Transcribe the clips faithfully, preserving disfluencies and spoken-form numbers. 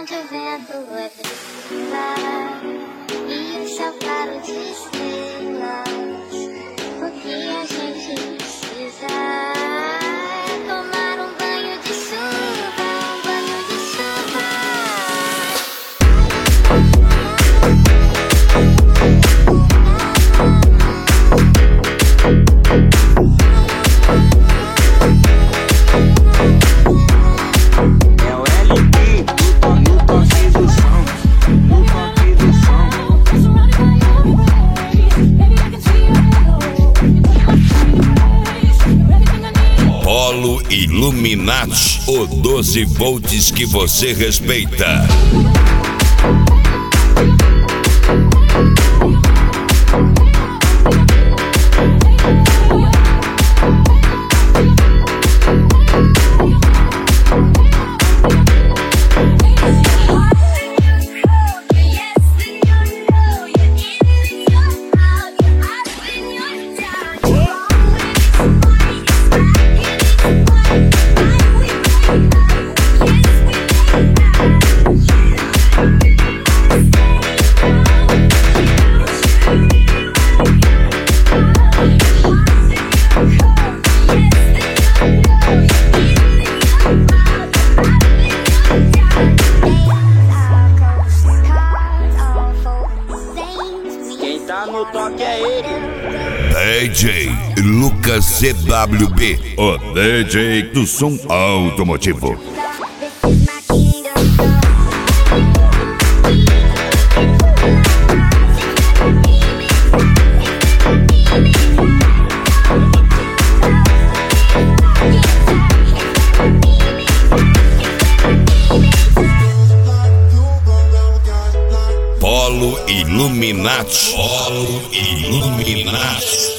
onde o vento é brisa e o céu claro de estrelas. O que a gente precisa é tomar um banho de chuva, um banho de chuva. É o L P no toque do som, no toque do som. Polo Illuminati, o doze volts que você respeita. Quem tá no toque é ele. D J Lucas C W B, o D J do som automotivo. Polo Illuminati, Polo Illuminati.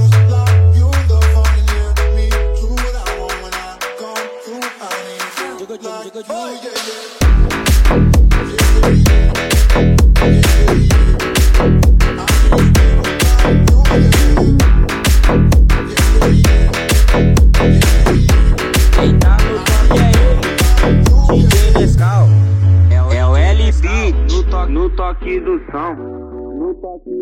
Quem tá no toque é ele. D J Nescau. É o L P no toque, no toque do som, no toque